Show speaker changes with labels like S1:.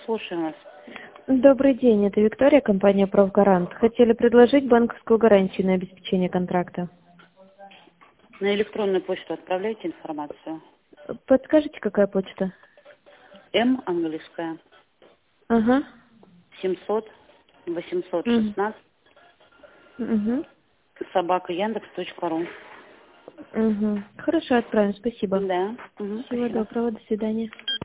S1: слушаем вас.
S2: Добрый день, это Виктория, компания «Профгарант». Хотели предложить банковскую гарантию на обеспечение контракта.
S1: На электронную почту отправляйте информацию.
S2: Подскажите, какая почта?
S1: М английская.
S2: Ага.
S1: 700 816
S2: Угу.
S1: собака Яндекс.ру.
S2: Угу. Хорошо, отправим, спасибо.
S1: Да.
S2: Всего
S1: Спасибо.
S2: доброго, до свидания.